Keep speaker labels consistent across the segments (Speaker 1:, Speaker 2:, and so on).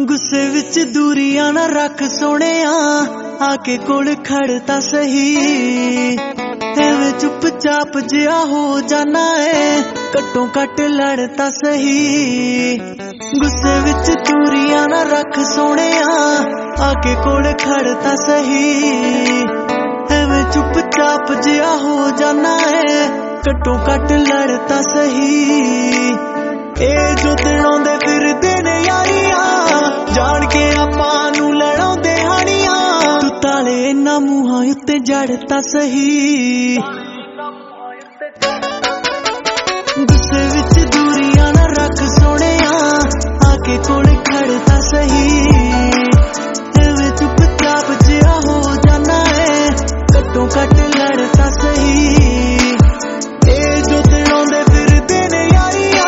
Speaker 1: गुस्से विच दूरियां ना रख सोहणिया, आके कोल खड़ तां सही। एवें चुपचाप जिहा हो जाना है, घट्टों घट लड़ तां सही। गुस्से विच दूरियां ना रख सोहणिया, आके कोल खड़ तां सही। एवें चुपचाप जिहा हो जाना है, घट्टों घट लड़ तां सही। ए जो दिन आउंदे फिरदे ने यारियां, जान के आपां नूं लड़ाउंदे हानियां। तू ताले इन्हां मूहां उत्ते जड़ तां सही। गुस्से विच दूरियां ना रख सोहणिया, आके कोल खड़ तां सही। एवें चुपचाप जिहा हो जाना है, घट्टों घट लड़ तां सही। ए जो दिन आउंदे फिरदे ने यारियां,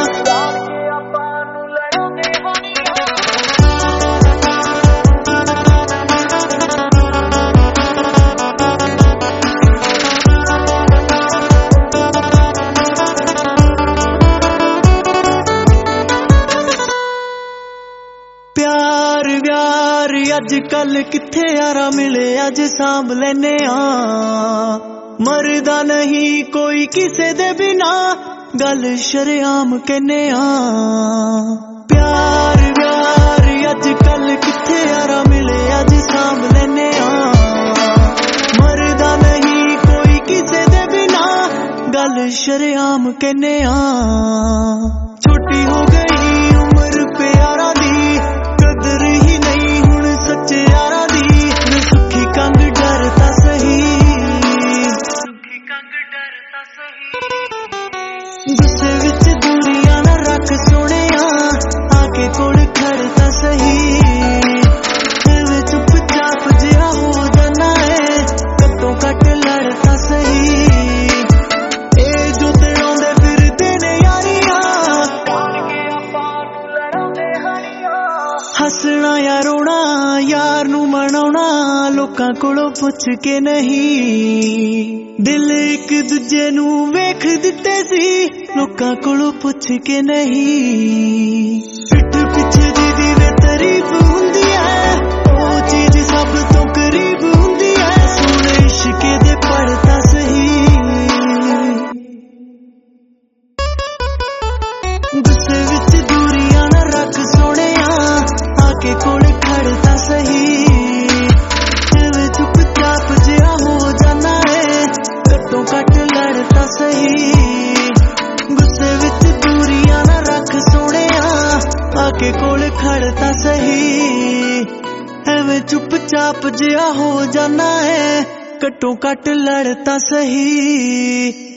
Speaker 1: प्यार व्यार अजकल किथे यारा मिले, अज सांभ लैने आ। मरदा नहीं कोई किसे दे बिना, गल शरेआम कहने आ। प्यार व्यार अजकल किथे यारा मिले, अज सांभ लैने आ। मरदा नहीं कोई किसे दे बिना, गल शरेआम कहने आ। छोटी हो गई उम्र प्यारा दी, कदर ही नहीं हुण सच्चे यारा दी। मैं सुखी कंग डरता सही, सुखी कंग डरता सही। गुस्से विच दूरियां ना रख सोहणिया, आके कोल खड़ तां सही। एवें चुपचाप जिहा हो जाना है, घट्टों घट लड़ तां सही। ए जो दिन आउंदे फिरदे ने यारियां, हसना या रोना यार नू मनाउणा, लोकां कोलों पुछ के नहीं। दिल एक दूजे नू वेख दिते सी, लोकां कोलों पुछ के नहीं। पिठ पिछे दी वे तारीफ हुंदी है, ओ चीज सब तो करीब हुंदी है। सोहणे इश्के दे पढ़ता सही। गुस्से विच दूरियां ना रख सोहणिया, आके कोल खड़ तां सही। एवें चुपचाप जिहा हो जाना है, घट्टों घट लड़ तां सही। गुस्से विच दूरियां ना रख सोहणिया, आके कोल खड़ तां सही। एवें चुपचाप जिहा हो जाना है, घट्टों घट लड़ तां सही।